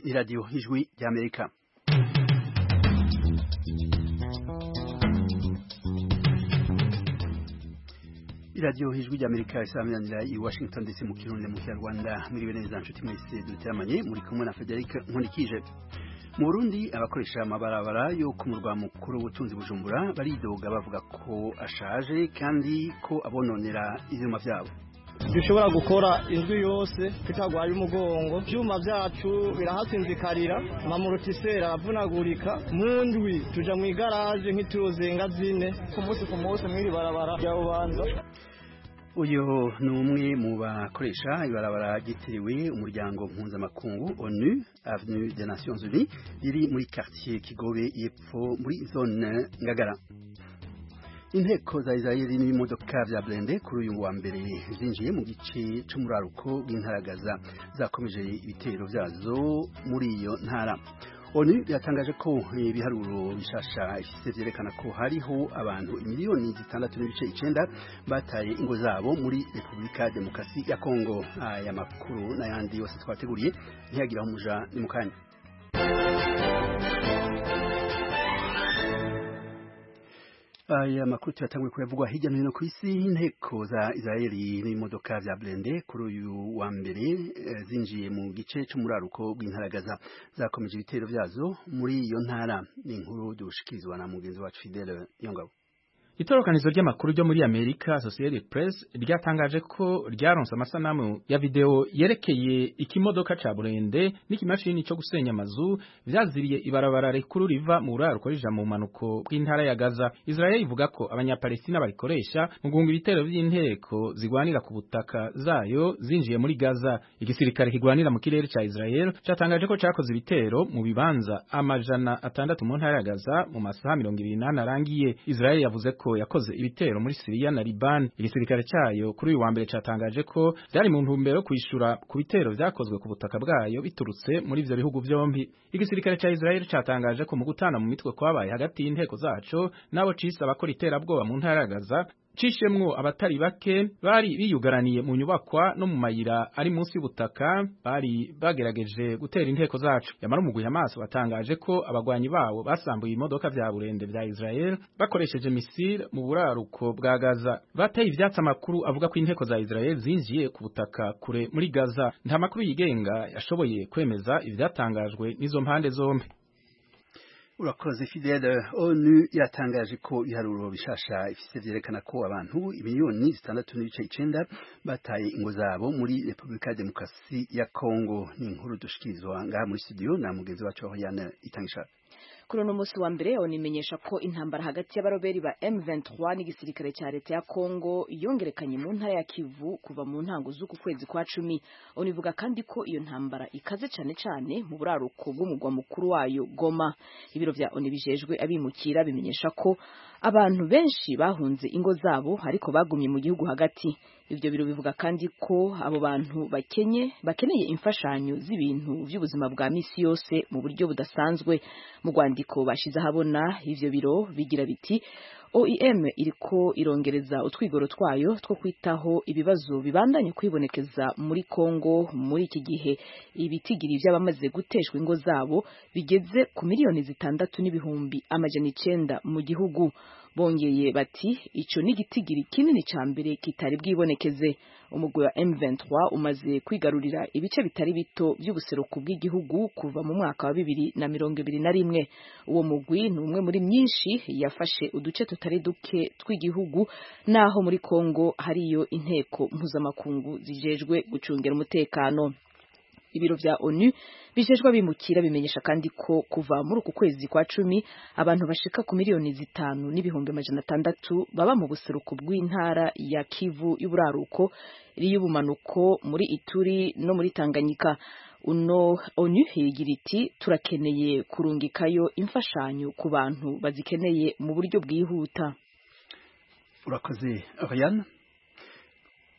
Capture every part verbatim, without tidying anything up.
Radio Ijwi ry'Amerika. Radio Ijwi ry'Amerika isaminanira i Washington D C mu Kirundi mu Kinyarwanda muri beneza nshuti mwese duteramanye muri kumwe na Frederic Nkulikije. Mu Burundi abakoresha amabarabara yo ku murwa mukuru w'ubutunzi Bujumbura baridoga bavuga ko ashaje kandi ko abononera ivyuma vyabo. Dushobora gukora indwi yose tutagwaye umugongo, byuma byacu birahasinzikarira, amamurotisera aravunagurika, mu ndwi tuja mu igaraje nk'ituzenga zine ku munsi ku munsi mwiri barabara bya Bubanza. Uyo ni umwe mu bakoresha ibarabara ryitiriwe umuryango mpuzamakungu ONU Avenue des Nations Unies riri muri quartier Kigobe yepfo muri zone Ngagara. Inteko za Israeli n'ibimodoka vya Blende kuri uyu wa mbere zinjiye mu gice c'umuraruko bw'intaragaza zakomeje ibitero vyazo muri iyo ntara. ONU yatangaje ko ibiharuro bishasha ifise vyerekana ko hariho abantu miliyoni zitandatu n'ibice icenda bataye ingo zabo muri Republika Demokarasi ya Kongo. Aya makuru n'ayandi yose twateguriye ntiyagira umuja ni mukanya. Aya makuru tuyatangwe kuyavugwa hirya no hino ku isi. Inteko za Israeli n'imodoka vya Blende kuri uyu wa mbere e, zinjiye mu gice c'umuraruko bw'intaragaza zakomeje ibitero vyazo muri iyo ntara. Ni inkuru dushikirizwa na mugenzi wacu Fidele Yongabo. Itorokanizo ry'amakuru ryo muri Amerika Associated Press ryatangaje ko ryaronse amasanamu ya video yerekeye ikimodoka ca Blende n'ikimashini cyo gusenya amazu vyaziriye ibarabara rikuru riva mu buraruko rija mu manuko bw'intara ya Gaza. Israel ivuga ko abanyapalestina barikoresha mu guhunga ibitero vy'inteko zigwanira ku butaka zayo zinjiye muri Gaza. Igisirikare kigwanira mu kirere ca Israel catangaje ko cakoze ibitero mu bibanza amajana atandatu mu ntara ya Gaza mu masaha mirongo ibiri n'ane arangiye. Israel yavuze ko yakoze ibitero muri Syria na Liban. Igisirikare cyayo kuri uyu wa mbere catangaje ko byari mu ntumbero yo kwishura ku bitero vyakozwe ku butaka bwayo biturutse muri ivyo bihugu vyombi. Igisirikare ca Israel catangaje ko mu gutana mu mitwe kwabaye hagati y'inteko zaco nabo cisa abakora iterabwoba mu ntara ya Gaza cishemwo abatari bake bari biyugaraniye mu nyubakwa no mu mayira ari munsi y'ubutaka bari bagerageje gutera inteko zacu. Yamara umugwi Hamas watangaje ko abagwanyi bawo basambuye imodoka vya Burende vya Israel bakoresheje misile mu buraruko bwa Gaza. Bateye ivyatsi amakuru avuga ko inteko za Israel zinjiye ku butaka kure muri Gaza. Nta makuru yigenga yashoboye kwemeza ivyatangajwe n'izo mpande zombi. Urakoze Fidele. ONU yatangaje ko iharuro bishasha ifise vyerekana ko abantu miliyoni zitandatu n'ibice icenda bataye ingo zabo muri Republika Demokarasi ya Kongo. Ni inkuru dushikirizwa ngaha muri studio na mugenzi wacu Oriane Itangisha. Kuri uno musi wa mbere onimenyesha ko intambara hagati y'abaroberi ba M vingt-trois n'igisirikare cya leta ya Kongo yongerekanye mu ntara ya Kivu kuva mu ntango z'uku kwezi kwa cumi. Onivuga kandi ko iyo ntambara ikaze cyane cyane mu buraruko bw'umugwa mukuru wayo Goma. Ibiro vya ONU bijejwe abimukira bimenyesha ko abantu benshi bahunze ingo zabo ariko bagumye mu gihugu hagati. Ivyo biro bivuga kandi ko abo bantu bakenye bakeneye imfashanyo z'ibintu by'ubuzima bwa misi yose mu buryo budasanzwe. Mu rwandiko bashize habona ivyo biro bigira biti O I M iriko irongereza utwigoro twayo two kwitaho ibibazo bibandanye kwibonekeza muri Kongo muri iki gihe. Ibitigiri by'abamaze guteshwa ingo zabo bigeze ku miliyoni zitandatu n'ibihumbi amajana icenda mu gihugu. Bongeye bati ico ni gitigiri kinini ca mbere kitari bwibonekeze. Umugwi wa M vingt-trois umaze kwigarurira ibice bitari bito by'ubuseruko bw'igihugu kuva mu mwaka wa bibiri na mirongo ibiri na rimwe. Uwo mugwi ni umwe muri myinshi yafashe uduce tutari duke tw'igihugu, naho muri Kongo hariyo inteko mpuzamakungu zijejwe gucungera umutekano. Ibiro vya ONU bijejwe bimukira bimenyesha kandi ko kuva muri uku kwezi kwa cumi abantu bashika ku miliyoni zitanu n'ibihumbi amajana atandatu baba mu buseruko bw'intara ya Kivu y'uburaruko iri y'ubumanuko muri Ituri no muri Tanganyika. Uno ONU higira iti turakeneye kurungikayo imfashanyo ku bantu bazikeneye mu buryo bwihuta. Urakoze Oriane.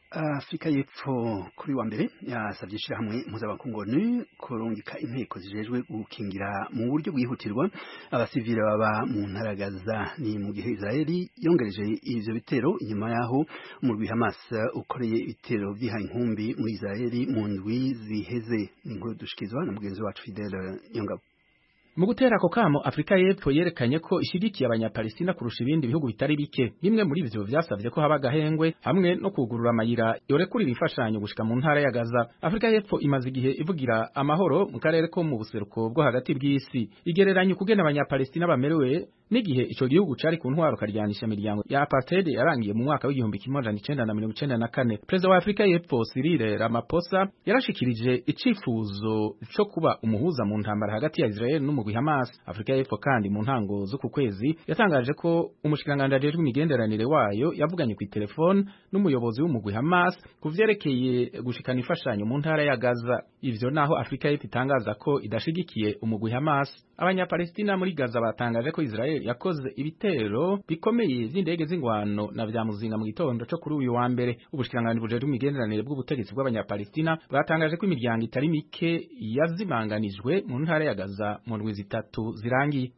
Afrika y'Epfo kuri wa mbere yasavye ishirahamwe mpuzamakungu ONU kurungika inteko zijejwe gukingira mu buryo bwihutirwa abasivile baba mu ntara Gaza. Ni mu gihe Israeli yongereje ivyo bitero inyuma yaho umurwi Hamas ukoreye ibitero vyihaye inkumbi muri Israeli mu ndwi ziheze. Inkuru dushikizwa na mugenzi wacu Fidel Nyongabo. Mu gutera ako kamo Afrika y'Epfo yerekanye ko ishigikiye abanyapalestina kurusha ibindi bihugu bitari bike. Bimwe muri ivyo vyasavye ko haba gahengwe hamwe no kugurura amayira yorekurira imfashanyo gushika mu ntara ya Gaza. Afrika y'Epfo imaze igihe ivugira amahoro mu karere ko mu buseruko bwo hagati bw'isi. Igereranya kugena abanyapalestina bamerewe n'igihe ico gihugu cari ku ntwaro karyanisha imiryango ya apartheid yarangiye mu mwaka w'igihumbi kimwe amajana icenda na mirongo icenda na kane. Perezida wa Afrika y'Epfo Cyril Ramaphosa yarashikirije icifuzo co kuba umuhuza mu ntambara hagati ya Israel n'umugwi Hamas. Afrika y'Epfo kandi mu ntango z'uku kwezi yatangaje ko umushikiranganje ajejwe imigenderanire wayo yavuganye ku telefone n'umuyobozi w'umugwi Hamas kuvyerekeye gushikana imfashanyo mu ntara ya Gaza. Ivyo naho Afrika y'Epfo itangaza ko idashigikiye umugwi Hamas. Abanyapalestina muri Gaza batangaje ko Israel yakoze ibitero bikomeye vy'indege z'ingwano na vya muzinga mu gitondo cyo kuri uyu wa mbere. Ubushikiranganje bujejwe imigenderanire bw'ubutegetsi bw'abanyapalestina batangaje ko imiryango itari mike yazimanganijwe mu ntara ya Gaza mu ndwi zitatu zirangiye.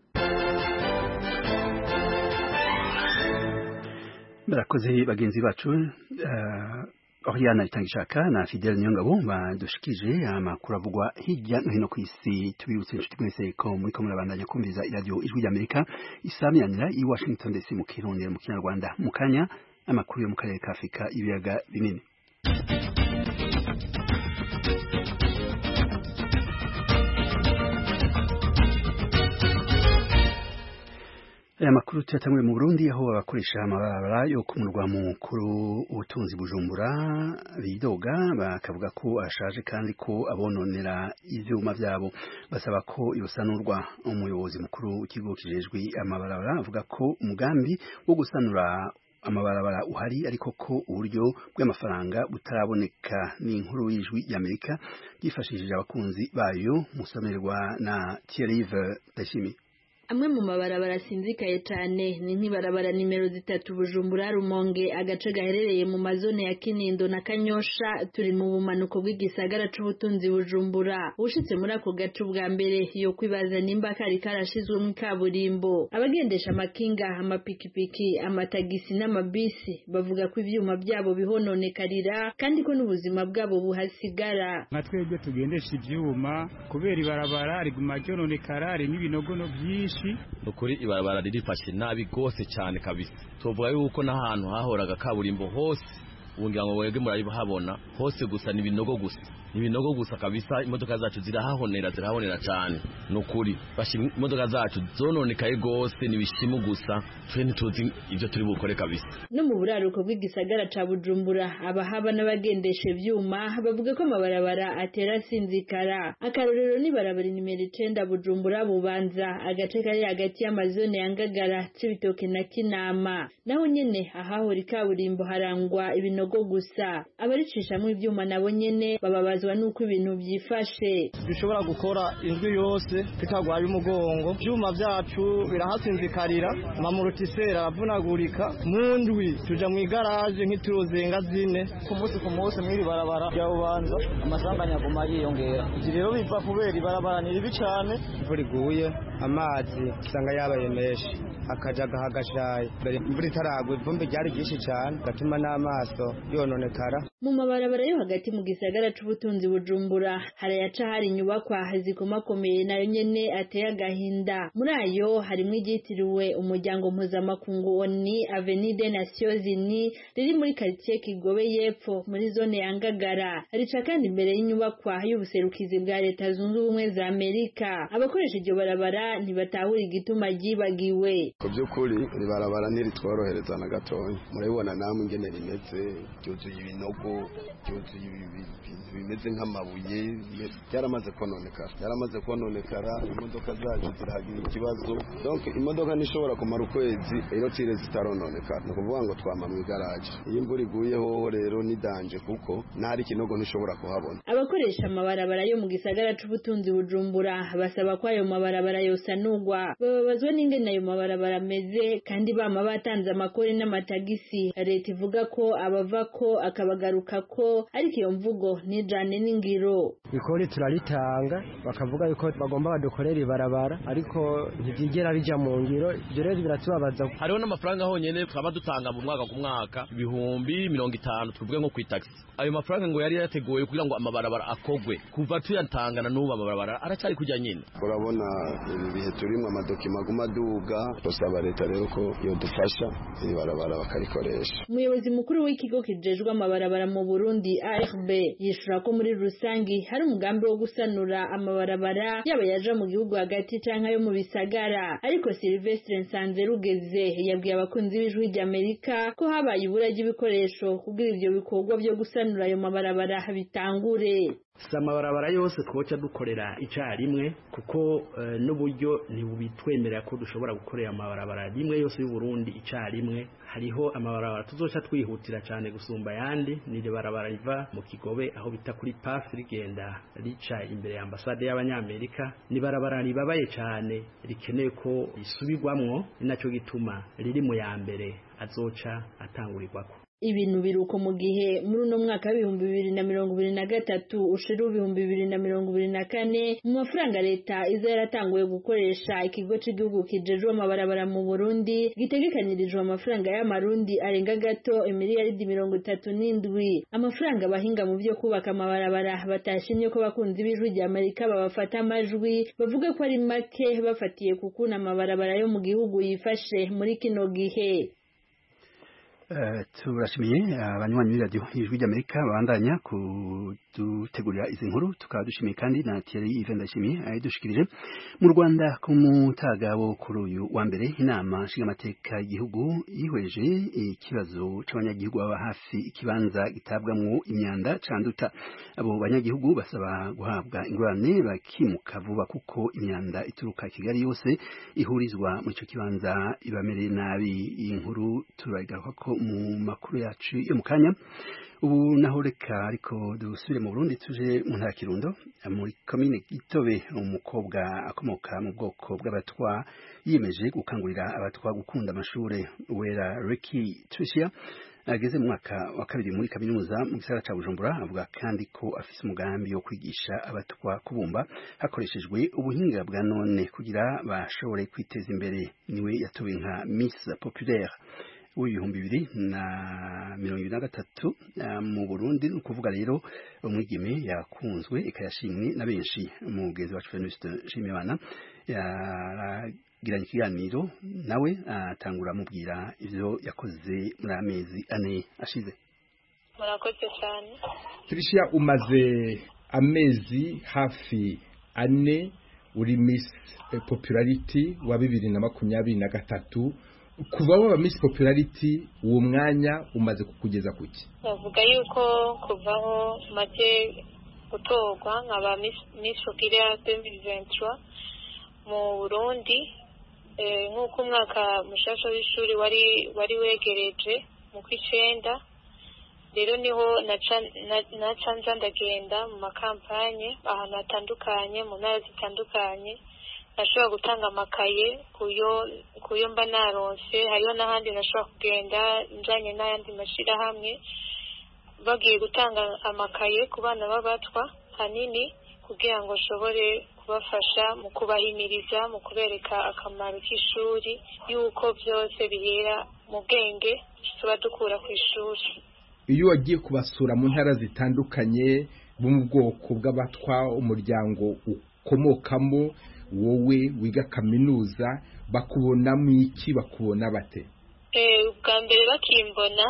Barakoze bagenzi bacu uh... Oriana Itangishaka na Fidel Nyongabo badushikije amakuru avugwa hirya no hino kw'isi. Tubibutse inshuti mwese ko muri ko murabandanya kumviza iradiyo Ijwi ry'Amerika isamiranira i Washington D C mu Kirundi mu Kinyarwanda. Mu kanya amakuru yo mu karere ka Afrika ibiyaga binini. Aya makuru tuyatangure mu Burundi aho abakoresha amabarabara yo ku murwa mukuru ubutunzi Bujumbura bidoga bakavuga ko ashaje kandi ko abononera ivyuma vyabo. Basaba ko yosanurwa. Umuyobozi mukuru w'ikigo kijejwe amabarabara avuga ko umugambi wo gusanura amabarabara uhari ariko ko uburyo bw'amafaranga butaraboneka. Ni inkuru y'Ijwi y'Amerika yifashishije abakunzi bayo musomerwa na Thierry Dashimi. Amwe mu mabarabara sinzikaye cyane ni nk'ibarabara nimero zitatu Bujumbura Rumonge agace gaherereye mu mazone ya Kinindo na Kanyosha. Turi mu bumanuko bw'igisagara c'ubutunzi Bujumbura. Ushitse muri ako gace ubwa mbere yo kwibaza nimba kari karashizwe mu kaburimbo. Abagendesha amakinga, amapikipiki, amatagisi n'amabisi bavuga ko ivyuma byabo bihononekarira kandi ko n'ubuzima bwabo buhasigara. Nka twebwe tugendesha ivyuma kubera ibarabara riguma ryononekara rimwe ibinogono byinshi. Nukuri ibarabara ririfashe nabi gose cyane kabisa. Tuvuga yuko n'ahantu hahoraga kaburimbo hose ungira ngo wege murabihabona hose gusa nibinogo gusa nibinogo gusa kabisa. Imodoka zacu zirahahonera zirahonera cyane nukuri bashi imodoka zacu zononekaye gose nibishimu gusa twe ntituzi ivyo turi bukore kabisa. No mu buraruko bw'igisagara ca Bujumbura abahaba n'abagendesha ivyuma bavuga ko amabarabara atera sinzikara. Akarorero ni barabara nimero icenda Bujumbura Bubanza agace kari hagati y'amazone ya Ngagara, Cibitoke na Kinama. Naho nyene ahahora ikaburimbo harangwa ibinogo gusa. Abaricishamwe ivyuma nabo nyene bababazwa nuko ibintu byifashe. Dushobora gukora indwi yose tutagwaye umugongo. Ivyuma vyacu birahasinzikarira, amamurotisera aravunagurika. Mu ndwi tuja mu igaraje nk'iturozenga zine ku munsi ku munsi mwiri barabara ya Bubanza amasanganya aguma yiyongera. Ivyo rero biva kubera ibarabara ni ribi cane. Imvura iguye amazi usanga yabaye menshi akaja gahagashaye. Imvura itaragwa ivumbi ryari ryinshi cane gatuma n'amaso yononekara. Mu mabarabara yo hagati mu gisagara c'ubutunzi Bujumbura harayaca hari inyubakwa zikomakomeye nayo nyene ateye agahinda. Muri ayo harimwo iryitiriwe umuryango mpuzamakungu ONU Avenue des Nations Unies riri muri quartier Kigobe y'Epfo muri zone ya Ngagara. Rica kandi imbere y'inyubakwa y'ubuserukizi bwa Leta Zunze Ubumwe za Amerika. Abakoresha iryo barabara ntibatahura igituma ryibagiwe. Ku by'ukuri iri barabara ntiritworohereza na gatoya. Murabibona namwe ingene rimeze byuzuye ibinogo byuzuye ibintu bimeze nk'amabuye byaramaze kononekara byaramaze kononekara imodoka zacu zirahagira ikibazo. Donc imodoka nishobora kumara ukwezi ino tire zitarononekara. No kuvuga ngo twama mu igaraje. Iyo imvura iguye ho rero ni danje kuko ntari kinogo ntishobora kuhabona. Abakoresha amabarabara yo mu gisagara c'ubutunzi Bujumbura basaba ko ayo mabarabara yosanurwa bababazwa n'ingene ayo mabarabara ameze kandi bama batanze amakori n'amatagisi leta ivuga ko abava ko akabagaruka ko ariko iyo mvugo nijane n'ingiro ikori turaritanga bakavuga yuko bagomba badukorera ibarabara ariko ntibyigera bija mu ngiro ibyo rero biratubabaza. Hariho n'amafaranga honyene twaba dutanga mu mwaka ku mwaka ibihumbi mirongo itanu tuvuge nko kwitaxi. Ayo mafaranga ngo yari yateguwe kugira ngo amabarabara akogwe kuva tuyatangana n'ubu amabarabara aracari kujya nyine. Urabona ibihe turimo amadokima guma duga tosaba leta rero ko yo dufasha ibarabara bakarikoresha. Umuyobozi mukuru w'ikigo kijejwe amabarabara mu Burundi A R B yishura ko muri rusangi hari umugambi wo gusanura amabarabara yaba yaje mu gihugu hagati canka yo mu bisagara ariko Sylvestre Nsanzerugeze yabwiye abakunzi b'ijwi ry'Amerika ko habaye ibura ry'ibikoresho kugira ivyo bikorwa byo gusanura ayo mabarabara bitangure. Samabarabara yose twoca dukorera icarimwe kuko uh, n'uburyo ntibubitwemerera ko dushobora gukorera amabarabara rimwe yose y'u Burundi icarimwe. Hariho amabarabara tuzoca twihutira cyane gusumba yandi ni barabara riva mu Kigobe aho bita kuri P A F rigenda rica imbere ya ambasade y'abanyamerika ni barabara ribabaye cyane rikeneye ko risubirwamwo ninaco gituma riri mu ya mbere azoca atangurirwako. Ibintu biruko mu gihe muri uno mwaka w'ibihumbi bibiri na mirongo ibiri na gatatu ushira ibihumbi bibiri na mirongo ibiri na kane mu mafaranga leta iza yaratanguye gukoresha ikigo cy'igihugu kijejwe amabarabara mu Burundi gitegekanirijwe amafaranga y'amarundi arenga gato miliyaridi mirongo itatu n'indwi. Amafaranga bahinga mu byo kubaka amabarabara batashimye ko bakunzi b'ijwi ry'Amerika babafata amajwi bavuga ko ari make bafatiye kukuna amabarabara yo mu gihugu yifashe muri kino gihe. turashimiye abanywanyi b'iradiyo ijwi ry'Amerika bandanya kudutegurira izi nkuru tukaba dushimiye kandi na Thierry Yves Ndayishimiye ayidushikirije. Mu Rwanda ku mutaga wo kuri uyu wa mbere inama nshingamateka y'igihugu yihweje ikibazo c'abanyagihugu baba hafi ikibanza gitabwamwo imyanda canduta. Abo banyagihugu basaba guhabwa ingurane bakimuka vuba kuko imyanda ituruka Kigali yose ihurizwa mu ico kibanza ibamereye nabi. Iyi nkuru turayigaruka ko mu makuru yacu yo mu kanya. Ubu naho reka ariko dusubire mu Burundi tuje mu ntara Kirundo muri komine Gitobe. Umukobwa akomoka mu bwoko bw'abatwa yiyemeje gukangurira abatwa gukunda amashure. Wera Ricky Tricia ageze mu mwaka wa kabiri muri kaminuza mu gisagara ca Bujumbura avuga kandi ko afise umugambi wo kwigisha abatwa kubumba hakoreshejwe ubuhinga bwa none kugira bashobore kwiteza imbere. Niwe yatowe nka Miss Populaire w'ibihumbi bibiri na mirongo ibiri na gatatu mu Burundi. Ni ukuvuga rero umwigeme yakunzwe ikayashimwe na benshi. Umugezi wacu Fenuste Nshimiyimana yaragiranye ikiganiro nawe atangura amubwira ivyo yakoze muri amezi ane ashize. Murakoze cyane. Tricia, umaze amezi hafi ane uri Miss Popularity wa bibiri na makumyabiri na gatatu. Kuva waba Miss Popularity uwo mwanya umaze kukugeza kuki? Bavuga yuko kuvaho maze gutorwa nkaba Miss Popularity deux mille vingt-trois mu Burundi eh nkuko umwaka mushasha w'ishuri wari wari wegereje mu kwicenda. Rero niho naca nacanza ndagenda mu makampanye ahantu hatandukanye mu ntara zitandukanye. Nashobora gutanga amakaye kuyo kuyo mba naronse. Hariho n'ahandi nashobora kugenda njanye n'ayandi mashira hamwe bagiye gutanga amakaye ku bana b'abatwa hanini kugira ngo shobore kubafasha mu kubahimiriza mu kubereka akamaro k'ishuri yuko byose bihera mu bwenge tuba dukura ku ishuri. Iyo wagiye kubasura mu ntara zitandukanye bo mu bwoko bw'abatwa umuryango ukomokamo wowe wiga kaminuza bakubona mu iki bakubona bate? Eh ubwa mbere bakimbona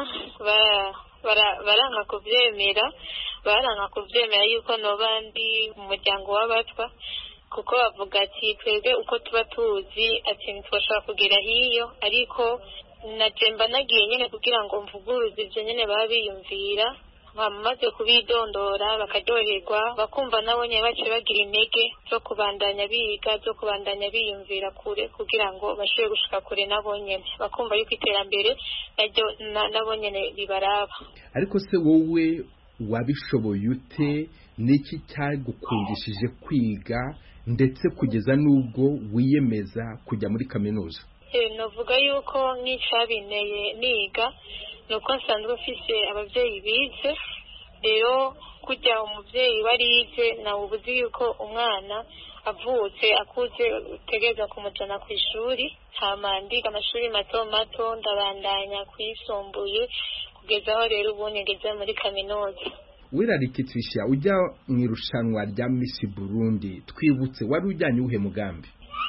baranka kuvyemera baranka kuvyemera yuko nobandi mu muryango w'abatwa kuko bavuga ati twebwe uko tuba tuzi ati ntitwashaka kugera hiyo ariko najemba nagiye nyene kugira ngo mvuguruze ivyo nyene baba biyumvira bamaze kubidondora bakaryoherwa bakumva nabo nyene bace bagira intege zo kubandanya biga zo kubandanya biyumvira kure kugira ngo bashobore gushika kure nabo nyene bakumva yuko iterambere naryo nabo nyene bibaraba. Ariko se wowe wabishoboye ute? Niki cyagukundishije kwiga ndetse kugeza n'ubwo wiyemeza kujya muri kaminuza? navuga yuko nk'icyabinteye niga ni uko nsanzwe mfise ababyeyi bize, rero kujya umubyeyi warize nawe ubuzi yuko umwana avutse akuze utegereza kumujyana ku ishuri, hama ndiga amashuri mato mato ndabandanya kuyisumbuye kugeza aho rero ubu ngeze muri kaminuza. Wirarikitrisha ujya mu irushanwa rya Miss Burundi, twibutse wari ujyanye uhe mugambi?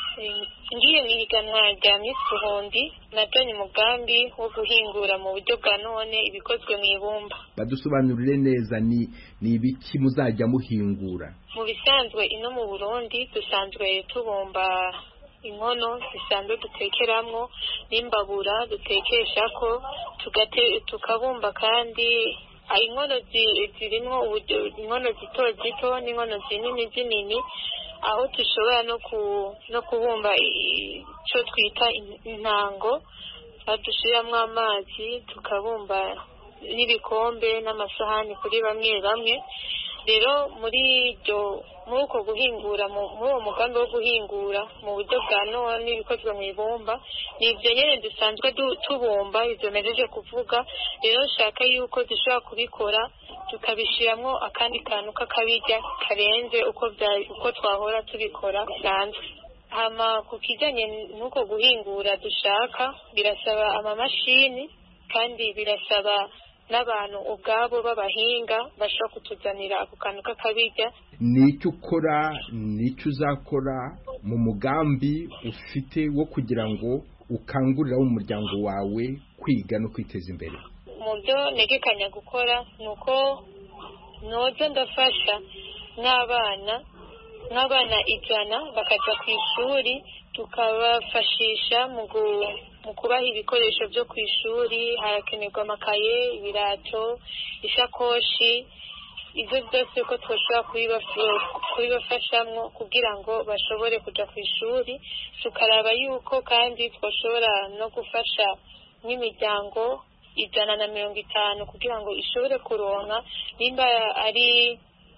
Ngiye mu higanwa rya Miss Burundi najyanye umugambi wo guhingura mu buryo bwa none ibikozwe mu ibumba. Badusobanurire neza ni ni ibiki muzajya muhingura? Mu bisanzwe ino mu Burundi dusanzwe tubumba inkono zisanzwe dutekeramwo n'imbabura dutekesha ko tugate tukabumba kandi inkono zirimo inkono zito zito n'inkono zinini zinini, aho dushobora no ku no kubumba icyo twita intango badushiramwo amazi, tukabumba n'ibikombe n'amasahani kuri bamwe bamwe. Rero muri iryo muri uko guhingura muri uwo mugambi wo guhingura mu buryo bwa none ibikozwe mu ibumba, ni ibyo nyine dusanzwe tubumba ibyo mejeje kuvuga. Rero nshaka yuko dushobora kubikora tukabishiramwo akandi kantu k'akabirya karenze uko uko twahora tubikora bisanzwe. Hama ku kijyanye n'uko guhingura dushaka birasaba amamashini kandi birasaba n'abantu ubwabo b'abahinga bashobora kutuzanira ako kantu k'akabirya. Nicyo ukora nicyo uzakora mu mugambi ufite wo kugira ngo ukangurira umuryango wawe kwiga no kwiteza imbere? Mu byo negekanya gukora ni uko noza ndafasha n'abana n'abana ijana bakajya ku ishuri, tukabafashisha mu mu kubaha ibikoresho byo ku ishuri. Harakenerwa amakaye, ibirato, ishakoshi, ibyo byose ko twashobora kubibafashamwo kugira ngo bashobore kujya ku ishuri. Tukaraba yuko kandi twashobora no gufasha n'imiryango ijana na mirongo itanu kugira ngo ishobore kuronka nimba ari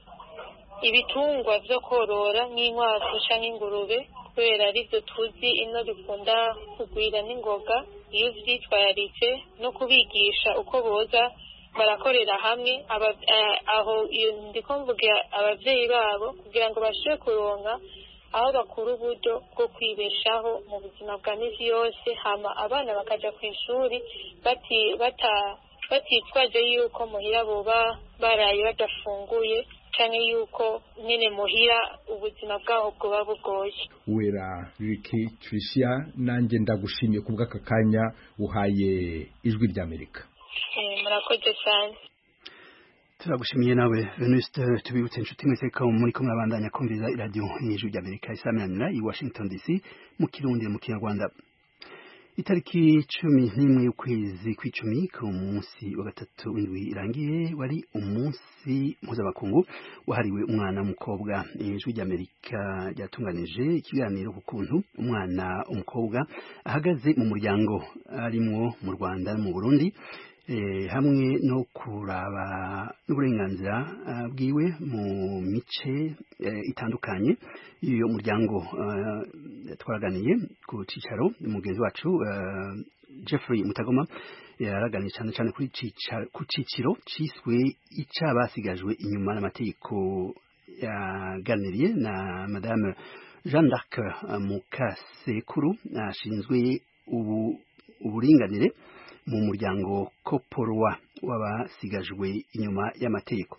ibitungwa byo korora nk'inkwavu cyangwa ingurube, kubera aribyo tuzi ino bikunda kugwira n'ingoga. Iyo byitwararitse no kubigisha uko boza barakorera hamwe aho ndiko mvuga ababyeyi babo kugira ngo bashobore kuronka aho bakura uburyo bwo kwibeshaho mu buzima bwa misi yose. Hama abana bakaja ku ishuri bati bata batitwaje yuko muhira boba baraye badafunguye cyane yuko nyine muhira ubuzima bwaho bwoba bugoye. Wera Ricky Tricia, nanjye ndagushimiye kubwa aka kanya uhaye Ijwi ry'Amerika. Eh, murakoze cyane. Turagushimiye nawe Venuste. Tubibutse inshuti mwese ko muri ko murabandanya kumviriza radio Ijwi ry'Amerika isamanira i Washington D C mu Kirundi mu Kinyarwanda. Itariki cumi n'imwe y'ukwezi kw'icumi ku munsi wa gatatu w'indwi irangiye wari umunsi mpuzamakungu wahariwe umwana w'umukobwa. Ijwi ry'Amerika ryatunganije ikiganiro ku kuntu umwana w'umukobwa ahagaze mu muryango arimwo mu Rwanda no mu Burundi, Eh, hamwe no kuraba n'uburenganzira uh, bwiwe mu mice uh, itandukanye iyo muryango. Uh, twaraganiye ku cicaro mugenzi wacu uh, Jeffrey Mutagoma yaraganiye cyane cyane kuri cicaro ku ciciro ciswe icabasigajwe inyuma n'amategeko yaganiriye na Madame Jeanne d'Arc uh, Mukasekuru ashinzwe ubu uburinganire mu muryango Koporwa wabasigajwe inyuma y'amategeko.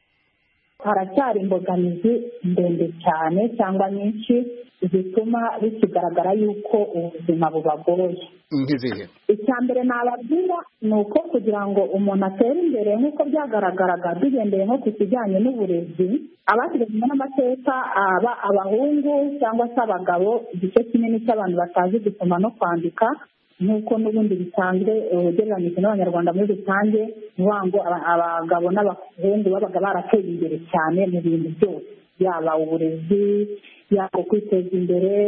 Haracyari imbogamizi ndende cyane cyangwa nyinshi zituma bikigaragara yuko ubuzima bubagoye. Ngizihe icya mbere nababwira ni uko kugira ngo umuntu atere imbere nk'uko byagaragaraga bigendeye nko ku kijyanye n'uburezi, abasigajwe n'amateka aba abahungu cyangwa se abagabo, igice kinini cy'abantu batazi gusoma no kwandika nk'uko n'ubundi bisanzwe ugereranyije n'abanyarwanda muri rusange. Ni ngo abagabo n'abahungu babaga barateye imbere cyane mu bintu byose, yaba uburezi, yaba kwiteza imbere,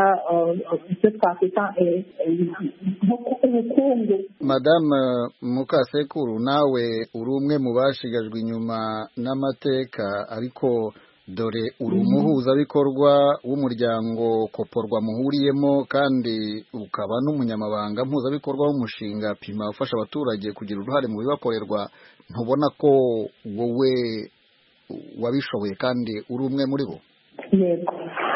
icyo twakwita ubukungu. Madame Mukasekuru, nawe uri umwe mu bashigajwe inyuma n'amateka, ariko dore uri umuhuzabikorwa w'umuryango koporwa muhuriyemo kandi ukaba n'umunyamabanga mpuzabikorwa w'umushinga pima ufasha abaturage kugira uruhare mu bibakorerwa, ntubona ko wowe wabishoboye kandi uri umwe muri bo? Yego,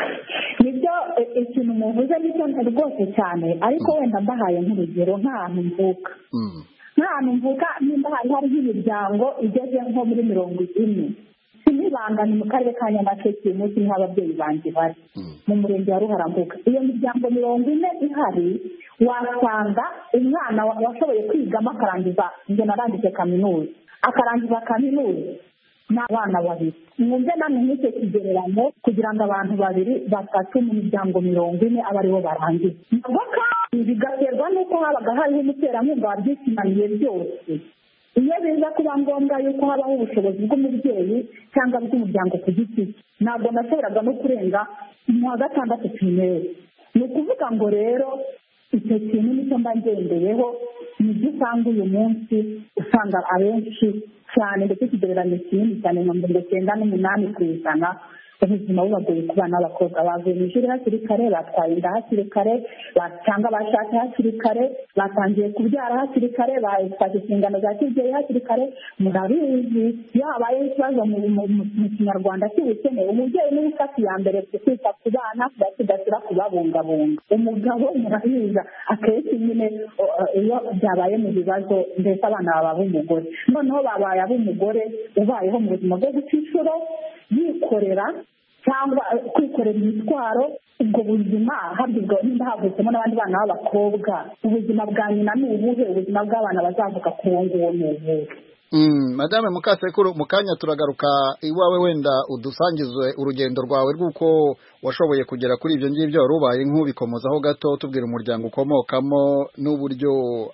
nibyo ikintu muvuze nicyo rwose cyane, ariko wenda mbahaye nk'urugero nk'ahantu mvuka nk'ahantu mvuka nimba hari hariho imiryango igeze nko muri mirongo ine, sinibanga ni mu karere ka Nyamasheke, munsi niho ababyeyi banjye bari mu murenge wa Ruharambuga. Iyo miryango mirongo ine ihari, wasanga umwana washoboye kwigamo akarangiza, njye narangije kaminuza, akarangiza kaminuza ni abana babiri. Mwumve namwe n'icyo kigereranyo kugira ngo abantu babiri batatu mu miryango mirongo ine abe aribo barangiza. Nabwo kandi bigaterwa n'uko habaga hariho umuterankunga wabyishimaniye byose. Iyo biza kuba ngombwa yuko habaho ubushobozi bw'umubyeyi cyangwa bw'umuryango ku giti cye, ntabwo nashoboraga no kurenga mu wa gatandatu pirimeri. Ni ukuvuga ngo rero icyo kintu nicyo mba ngendeyeho, nibyo usanga uyu munsi usanga abenshi cyane, ndetse ikigereranyo kinini cyane nka mirongo icyenda n'umunani ku ijana ubuzima bubagoye ku bana b'abakobwa. Bavuye mu ishuri hakiri kare, batwaye inda hakiri kare, cyangwa bashatse hakiri kare, batangiye kubyara hakiri kare, bafashe inshingano za kibyeyi hakiri kare. Murabizi iyo habayeho ikibazo mu kinyarwanda cy'ubukene, umubyeyi niwe ufata iya mbere kwita ku bana kudashyira kubabungabunga. Umugabo murabizi akenshi nyine iyo byabaye mu bibazo, mbese abana baba ab'umugore. Noneho babaye ab'umugore ubayeho mu buzima bwo guca inshuro, yikorera cyangwa kwikorera imitwaro. Ubwo buzima habwirwa nimba havutsemo n'abandi bana b'abakobwa, ubuzima bwa nyina ni ubuhe? Ubuzima bw'abana bazavuka ku uwo nguwo ni ubuhe? Madame Mukasekuru, mu kanya turagaruka iwawe, wenda udusangizwe urugendo rwawe rw'uko washoboye kugera kuri ibyo ngibyo wari ubaye nk'ubikomozaho gato, tubwira umuryango ukomokamo n'uburyo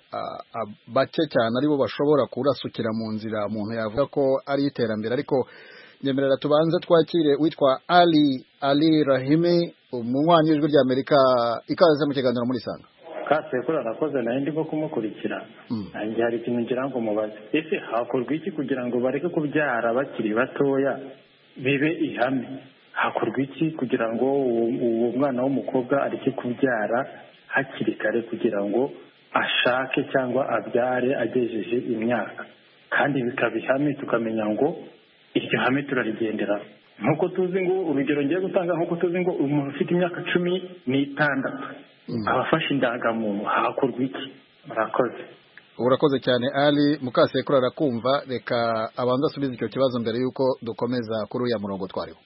bake cyane aribo bashobora kurasukira mu nzira umuntu yavuga ko ari iterambere. Ariko nyemerera tubanze twakire witwa Ali Ali Rahimi, umunywanyi w'ijwi ry'Amerika. Ikaze mu kiganiro muri Sanga. Kasekuru arakoze, nayo ndimo kumukurikira. Nanjye hari ikintu ngira ngo mubaze, ese hakorwa iki kugira ngo bareke kubyara bakiri batoya bibe ihame? Hakorwa iki kugira ngo uwo mwana w'umukobwa areke kubyara hakiri kare kugira ngo ashake cyangwa abyare agejeje imyaka, kandi bikaba ihame tukamenya ngo iryo hame turarigendera? Nkuko tuzi ngo, urugero ngiye gutanga, nkuko tuzi ngo umuntu ufite imyaka cumi n'itandatu abafashe indangamuntu, hakorwa iki? Murakoze. Urakoze cyane Ali. Mukasekuru arakumva, reka abanza asubize icyo kibazo mbere yuko dukomeza kuri uya murongo twariho.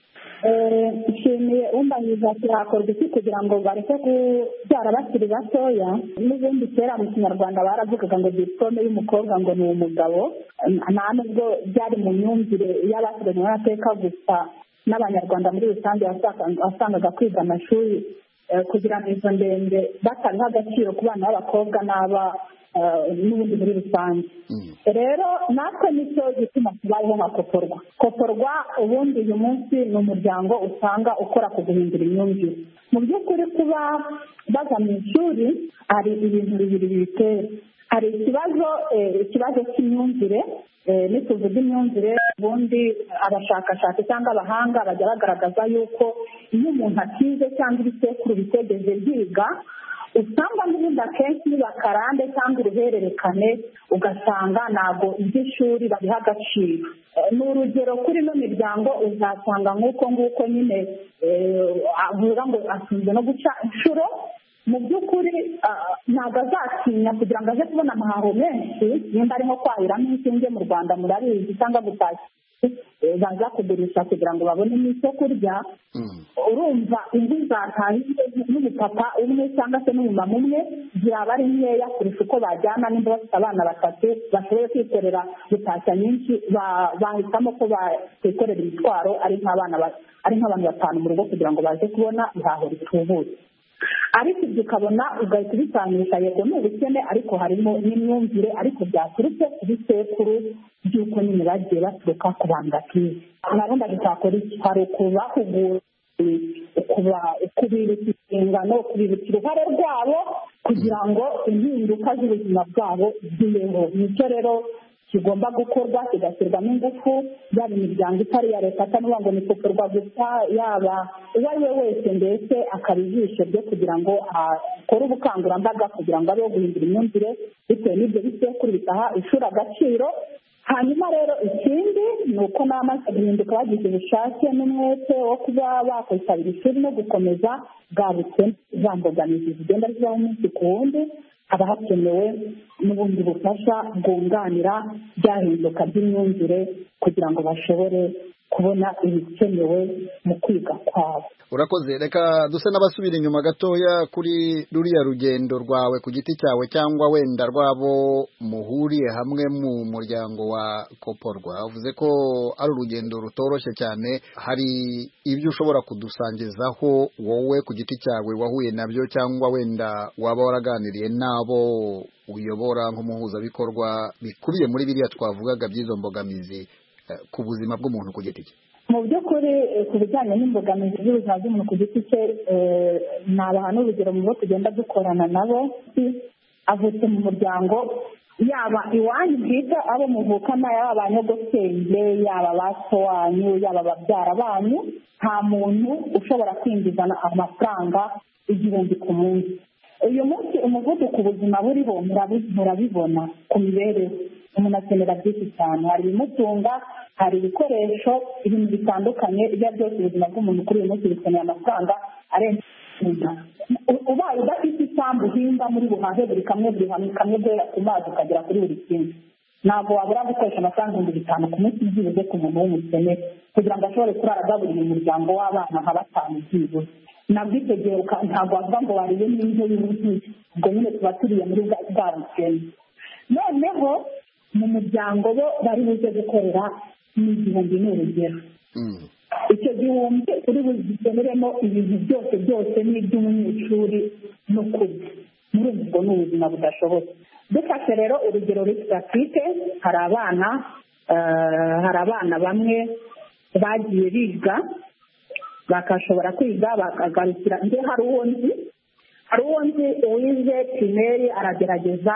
Nshimiye umbanyiza ati hakorwa iki kugira ngo bareke kubyara bakiri batoya. N'ubundi kera mu kinyarwanda baravugaga ngo diplome y'umukobwa ngo ni umugabo, nta nubwo byari mu myumvire y'abasigaye n'amateka gusa, n'abanyarwanda muri rusange wasangaga kwiga amashuri kugira ngo izo ndende batariho agaciro ku bana b'abakobwa n'aba n'ubundi muri rusange. Rero natwe nicyo gituma tubayeho nka koporwa. Koporwa ubundi uyu munsi ni umuryango usanga ukora ku guhindura imyumvire. Mu by'ukuri kuba baza mu ishuri hari ibintu bibiri bibitera. Hari ikibazo ikibazo cy'imyumvire. Nituvuga imyumvire, ubundi abashakashatsi cyangwa abahanga bajya bagaragaza yuko iyo umuntu atize cyangwa ibisekuru bitegeze byiga, usanga n'ubundi akenshi bakarande cyangwa uruhererekane, ugasanga ntabwo iby'ishuri babiha agaciro. Ni urugero kuri ino miryango, uzasanga nk'uko nguko nyine avuga ngo atunze no guca inshuro, mu by'ukuri ntabwo azatinya kugira ngo aze kubona amahaho menshi, nimba arimo kwahiramo inshinge mu Rwanda murabizi, cyangwa gutashya baza kugurisha kugira ngo babone n'icyo kurya. Urumva inzu zatahiye n'umupapa umwe cyangwa se n'umumama umwe ziraba ari nkeya kurusha uko bajyana nimba bafite abana batatu bashoboye kwikorera gutashya nyinshi, bahitamo ko bakwikorera imitwaro ari nk'abana ari nk'abantu batanu mu rugo kugira ngo baze kubona ihaho ritubutse. Ariko ibyo ukabona ugahita ubisanisha, yego ni ubukene, ariko harimo n'imyumvire, ariko byaturutse ku bisekuru by'uko nyine bagiye baturuka ku bantu batize. Nabundi agakora iki? Hari ukubahugura, kubibutsa inshingano, kubibutsa uruhare rwabo kugira ngo impinduka z'ubuzima bwabo zibeho. Nicyo rero kigomba gukorwa kigashyirwamo ingufu, yaba imiryango itari iya leta atanuvuga ngo ni gukorwa gusa, yaba uwo ari we wese mbese akaba ijisho ryo kugira ngo akore ubukangurambaga kugira ngo abeho guhindura imyumvire bitewe n'ibyo bisekuru bitaha ishuri agaciro. Hanyuma rero ikindi ni uko n'amaze guhinduka bagize ubushake n'umwete wo kuba bakwitabira ishuri no gukomeza bwa bukene, za mbogamizi zigenda zibaho umunsi ku wundi, haba hakenewe n'ubundi bufasha bwunganira byahinduka by'imyumvire kugira ngo bashobore kubona ibikenewe mu kwiga kwabo. Urakoze. Reka duse n'abasubira inyuma gatoya kuri ruriya rugendo rwawe ku giti cyawe cyangwa wenda rwabo muhuriye hamwe mu muryango wa Koporwa. Uvuze ko ari urugendo rutoroshye cyane, hari ibyo ushobora kudusangizaho wowe ku giti cyawe wahuye nabyo cyangwa wenda waba waraganiriye nabo uyobora nk'umuhuzabikorwa bikubiye muri biriya twavugaga by'izo mbogamizi ku buzima bw'umuntu ku giti cye? Mu by'ukuri ku bijyanye n'imbogamizi z'ubuzima bw'umuntu ku giti cye, nabaha n'urugero mu bo tugenda dukorana nabo. Avutse mu muryango, yaba iwanyu bwite abo muvukana, yaba ba nyogosenge, yaba ba so wanyu, yaba babyara banyu, nta muntu ushobora kwinjizana amafaranga igihumbi ku munsi. Uyu munsi umuvuduko ubuzima buriho murabibona ku mibereho. Umuntu akenera byinshi cyane, hari ibimutunga, hari ibikoresho, ibintu bitandukanye. Ibyo byose ubuzima bw'umuntu kuri uyu munsi bikeneye amafaranga arenze. Ubaye udafite isambu uhinga muri buhahe buri kamwe buri hamwe kamwe guhera ku mazi ukagera kuri buri kintu, ntabwo wabura gukoresha amafaranga ibihumbi bitanu ku munsi byibuze ku muntu w'umukene kugira ngo ashobore kurara agaburira umuryango w'abana nka batanu byibuze. Nabwo icyo gihe ntabwo wavuga ngo wariye n'indyo y'ubuvuzi, ubwo nyine tuba turiye muri bwa bukene. Noneho mu muryango bo bari buze gukorera n'igihumbi ni urugero. Icyo gihumbi uri bugikenuremo ibintu byose byose n'iby'umunyeshuri no kurya, muri ubwo ni ubuzima budashobotse. Dufashe rero urugero rw'isitratike, hari abana hari abana bamwe bagiye biga bakashobora kwiga bakagarukira. Nde hari uwo nzi hari uwo nzi wize pirimeri aragerageza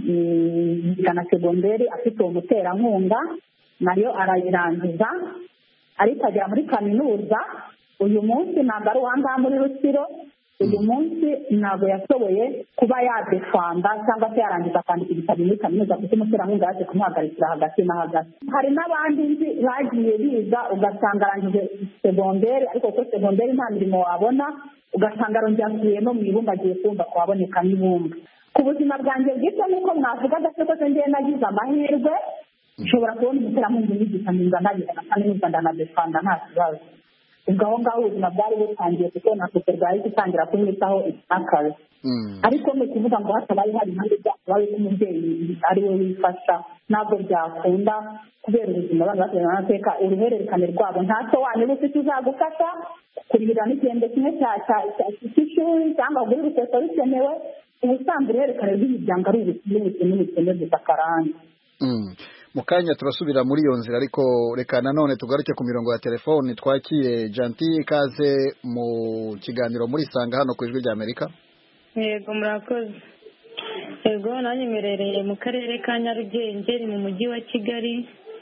na segonderi afite uwo muterankunga nayo arayirangiza, ariko agera muri kaminuza. Uyu munsi ntabwo ari uwangaha muri Rutsiro, uyu munsi ntabwo yashoboye kuba yadefanda cyangwa se yarangiza akandika igitabo muri kaminuza kuko umuterankunga yaje kumuhagarikira hagati na hagati. Hari n'abandi nzi bagiye biga ugasanga arangije segonderi, ariko kuko segonderi nta mirimo wabona ugasanga arongera asubiye no mu ibumba agiye kumva ko haboneka n'ibumba. Ku buzima bwanjye bwite nk'uko mwavugaga se ko njyewe nagize amahirwe, nshobora kubona umuterankunga unyigisha nkumva nagize na kaminuza ndanadefanda nta kibazo. Ubwo aho ngaho ubuzima bwari butangiye kuko na kuko bwari gutangira kumwitaho akazi. Ariko ni ukuvuga ngo hatabaye hari impande byabaye ko umubyeyi ari we wifasha ntabwo byakunda, kubera ubuzima abana batewe n'amateka uruhererekane rwabo. Nta so wanyu ufite uzagufasha kurihira n'igihembwe kimwe cy'ishuri cyangwa kugura urukweto rukenewe. Ubusanzwe uruhererekane rw'imiryango ari ubukene bukene bukene gusa karande. Mu kanya turasubira muri iyo nzira, ariko reka nanone tugaruke ku mirongo ya telefoni twakire Gentil. Ikaze mu kiganiro muri Sanga hano ku Ijwi ry'Amerika. Yego murakoze. Yego nanjye mberereye mu karere ka Nyarugenge mu mujyi wa Kigali.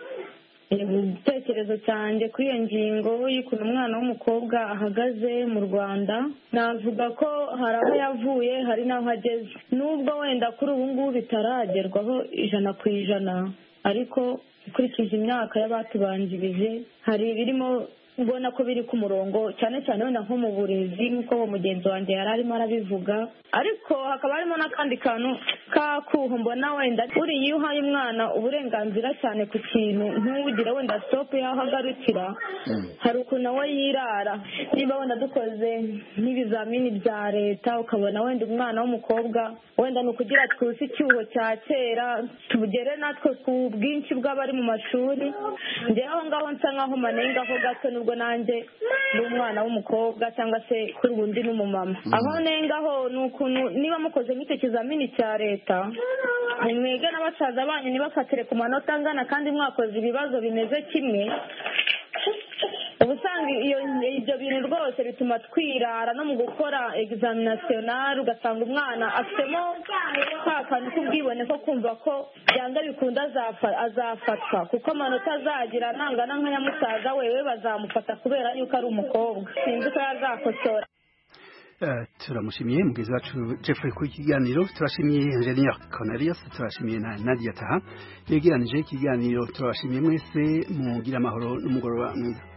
Igitekerezo cyanjye kuri iyo ngingo y'ukuntu umwana w'umukobwa ahagaze mu Rwanda, navuga ko hari aho yavuye hari n'aho ageze, nubwo wenda kuri ubu ngubu bitaragerwaho ijana ku ijana, ariko ukurikije imyaka y'abatubanjirije hari ibirimo ubona ko biri ku murongo, cyane cyane wenda nko mu burezi nk'uko uwo mugenzi wanjye yari arimo arabivuga. Ariko hakaba harimo n'akandi kantu k'akuho mbona wenda uriya iyo uhaye umwana uburenganzira cyane ku kintu ntugire wenda stop y'aho agarukira, hari ukuntu nawe yirara. Niba wenda dukoze nk'ibizamini bya leta ukabona wenda umwana w'umukobwa wenda ni ukugira twuse icyuho cya kera tugere natwe ku bwinshi bw'abari mu mashuri. Njyewe aho ngaho nsa nk'aho manengaho gato, nubwo nanjye ni umwana w'umukobwa cyangwa se kuri ubundi n'umumama. Aho nengaho ni ukuntu niba mukoze nk'icyo kizamini cya leta mwege n'abasaza banyu ntibafatire ku manota angana kandi mwakoze ibibazo bimeze kimwe, uba usanga ibyo bintu rwose bituma twirara no mu gukora examen national ugasanga umwana afitemo ka kantu k'ubwibone ko kumva ko byanga bikunda azafatwa kuko amanota azagira nangana nka nyamusaza wewe bazamufata kubera yuko ari umukobwa sinzi ko yazakosora. turamushimiye mugenzi wacu Jeffrey ku kiganiro turashimiye Engineer Cornelius turashimiye na Nadia Taha yegeranije ikiganiro turashimiye mwese mugira amahoro n'umugoroba mwiza.